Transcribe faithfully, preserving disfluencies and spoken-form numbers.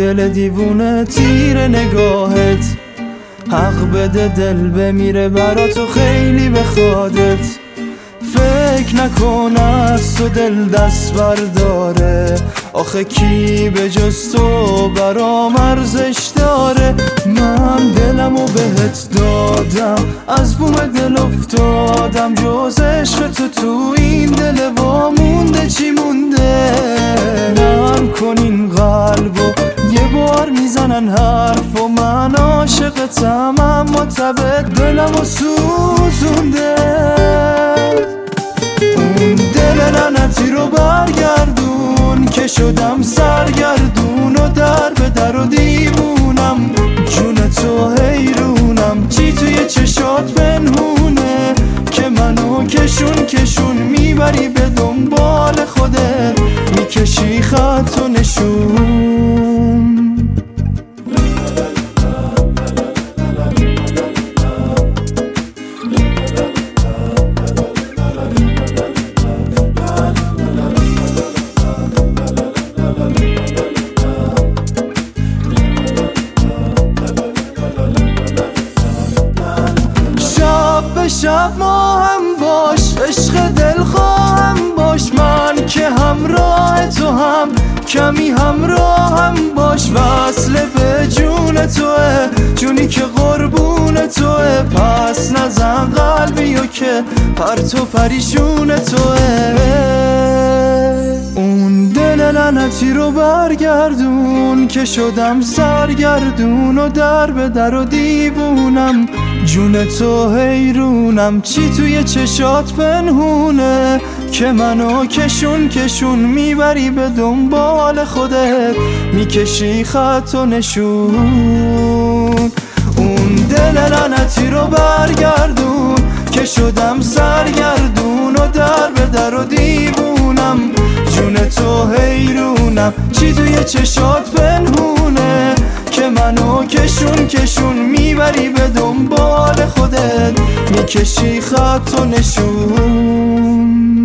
دل دیوونه تیر نگاهت، حق بده دل بمیره برا تو خیلی بخوادت. فکر نکن از تو دل دست برداره، آخه کی به جز تو برام ارزش داره. من دلمو بهت دادم، از بوم دل افتادم، جز عشق تو تو این دل وامونده چی مونده. نرم کن این قلبو، یه بار میزنن حرف و من عاشقتم، اما تب دلمو سوزونده. اون دل لعنتی رو برگردون که شدم سرگردون و در به در و دیوونم، جون تو حیرونم. چی توی چشات پنهونه که منو کشون کشون میبری به دنبال خودت، میکشی خط و نشون. شب ما هم باش، عشق دل خواهم باش، من که همراه تو هم کمی همراه هم باش. وصل به جون توه، جونی که قربون توه، پس نزن قلبیو که پرتو پریشون توه. اون دل لعنتی رو برگردون که شدم سرگردون و در به در و دیوونم، جون تو حیرونم. چی توی چشات پنهونه که منو کشون کشون میبری به دنبال خودت، میکشی خط و نشون. اون دل لعنتی رو برگردون که شدم سرگردون و در به در و دیوونم، جون تو حیرونم. چی توی چشات پنهونه که منو کشون کشون میبری به دنبال خودت، میکشی خط و نشون.